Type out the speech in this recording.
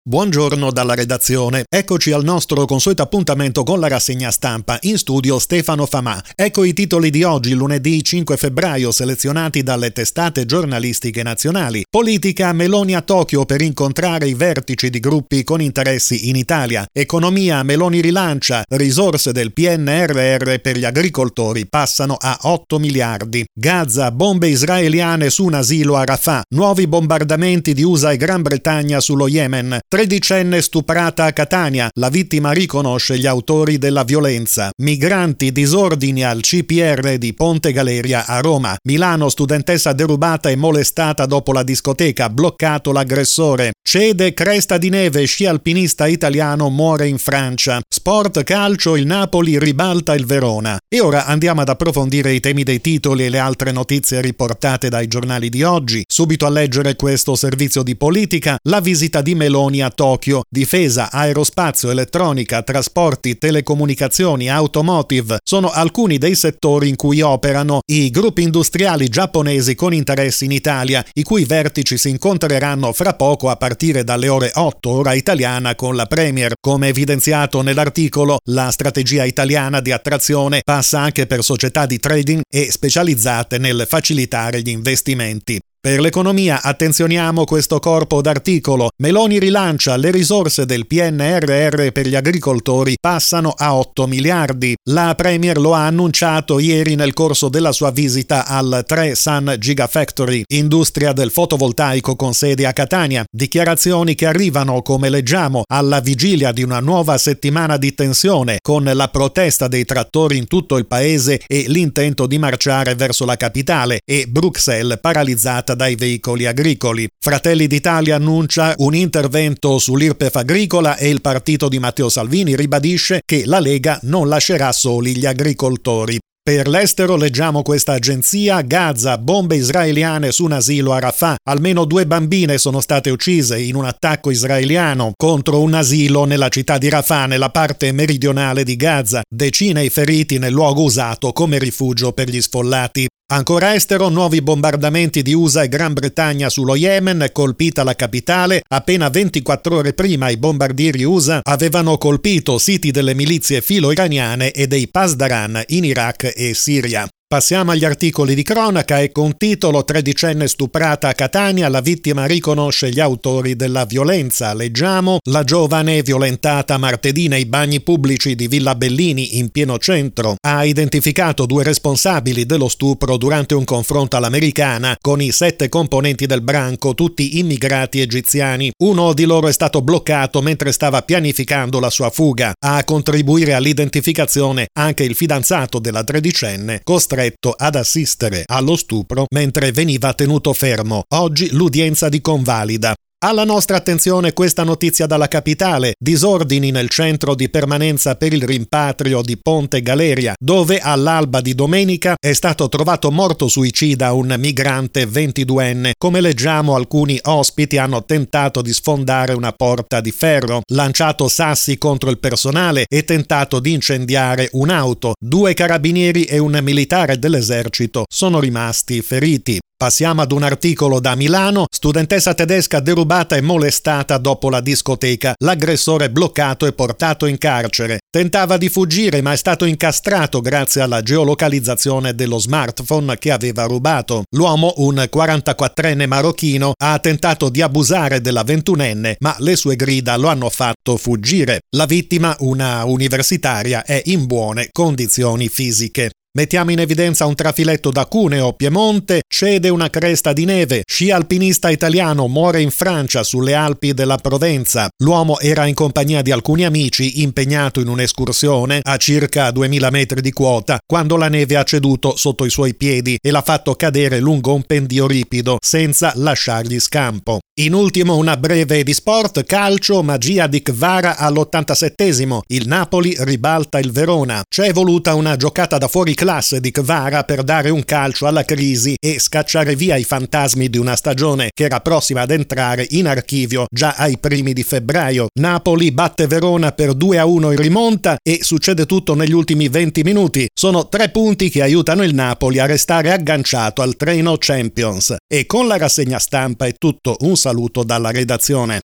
Buongiorno dalla redazione. Eccoci al nostro consueto appuntamento con la rassegna stampa. In studio Stefano Famà. Ecco i titoli di oggi, lunedì 5 febbraio, selezionati dalle testate giornalistiche nazionali. Politica, Meloni a Tokyo per incontrare i vertici di gruppi con interessi in Italia. Economia, Meloni rilancia. Risorse del PNRR per gli agricoltori passano a 8 miliardi. Gaza, bombe israeliane su un asilo a Rafah. Nuovi bombardamenti di USA e Gran Bretagna sullo Yemen. Tredicenne stuprata a Catania, la vittima riconosce gli autori della violenza. Migranti, disordini al CPR di Ponte Galeria a Roma. Milano, studentessa derubata e molestata dopo la discoteca, bloccato l'aggressore. Cede cresta di neve, sci alpinista italiano muore in Francia. Sport calcio, il Napoli ribalta il Verona. E ora andiamo ad approfondire i temi dei titoli e le altre notizie riportate dai giornali di oggi. Subito a leggere questo servizio di politica, la visita di Meloni a Tokyo, difesa, aerospazio, elettronica, trasporti, telecomunicazioni, automotive sono alcuni dei settori in cui operano i gruppi industriali giapponesi con interessi in Italia, i cui vertici si incontreranno fra poco a partire dalle ore 8 ora italiana con la Premier. Come evidenziato nell'articolo, la strategia italiana di attrazione passa anche per società di trading e specializzate nel facilitare gli investimenti. Per l'economia attenzioniamo questo corpo d'articolo. Meloni rilancia, le risorse del PNRR per gli agricoltori passano a 8 miliardi. La Premier lo ha annunciato ieri nel corso della sua visita al 3 Sun Gigafactory, industria del fotovoltaico con sede a Catania. Dichiarazioni che arrivano, come leggiamo, alla vigilia di una nuova settimana di tensione, con la protesta dei trattori in tutto il paese e l'intento di marciare verso la capitale e Bruxelles paralizzata dai veicoli agricoli. Fratelli d'Italia annuncia un intervento sull'IRPEF agricola e il partito di Matteo Salvini ribadisce che la Lega non lascerà soli gli agricoltori. Per l'estero leggiamo questa agenzia: Gaza, bombe israeliane su un asilo a Rafah. Almeno 2 bambine sono state uccise in un attacco israeliano contro un asilo nella città di Rafah, nella parte meridionale di Gaza. Decine i feriti nel luogo usato come rifugio per gli sfollati. Ancora estero, nuovi bombardamenti di USA e Gran Bretagna sullo Yemen, colpita la capitale. Appena 24 ore prima i bombardieri USA avevano colpito siti delle milizie filo-iraniane e dei Pasdaran in Iraq e Siria. Passiamo agli articoli di cronaca. Ecco un titolo: tredicenne stuprata a Catania, la vittima riconosce gli autori della violenza. Leggiamo: la giovane violentata martedì nei bagni pubblici di Villa Bellini in pieno centro ha identificato 2 responsabili dello stupro durante un confronto all'americana con i 7 componenti del branco, tutti immigrati egiziani. Uno di loro è stato bloccato mentre stava pianificando la sua fuga. A contribuire all'identificazione anche il fidanzato della tredicenne, costretto ad assistere allo stupro mentre veniva tenuto fermo. Oggi l'udienza di convalida. Alla nostra attenzione questa notizia dalla capitale: disordini nel centro di permanenza per il rimpatrio di Ponte Galeria, dove all'alba di domenica è stato trovato morto suicida un migrante 22enne. Come leggiamo, alcuni ospiti hanno tentato di sfondare una porta di ferro, lanciato sassi contro il personale e tentato di incendiare un'auto. 2 carabinieri e un militare dell'esercito sono rimasti feriti. Passiamo ad un articolo da Milano: studentessa tedesca derubata e molestata dopo la discoteca, l'aggressore bloccato e portato in carcere. Tentava di fuggire ma è stato incastrato grazie alla geolocalizzazione dello smartphone che aveva rubato. L'uomo, un 44enne marocchino, ha tentato di abusare della 21enne ma le sue grida lo hanno fatto fuggire. La vittima, una universitaria, è in buone condizioni fisiche. Mettiamo in evidenza un trafiletto da Cuneo, Piemonte: cede una cresta di neve, sci alpinista italiano muore in Francia sulle Alpi della Provenza. L'uomo era in compagnia di alcuni amici impegnato in un'escursione a circa 2000 metri di quota quando la neve ha ceduto sotto i suoi piedi e l'ha fatto cadere lungo un pendio ripido senza lasciargli scampo. In ultimo una breve di sport, calcio, magia di Kvara all'87°, il Napoli ribalta il Verona. C'è voluta una giocata da fuori classe di Kvara per dare un calcio alla crisi e scacciare via i fantasmi di una stagione che era prossima ad entrare in archivio già ai primi di febbraio. Napoli batte Verona per 2-1 in rimonta e succede tutto negli ultimi 20 minuti. Sono 3 punti che aiutano il Napoli a restare agganciato al treno Champions. E con la rassegna stampa è tutto, un saluto dalla redazione.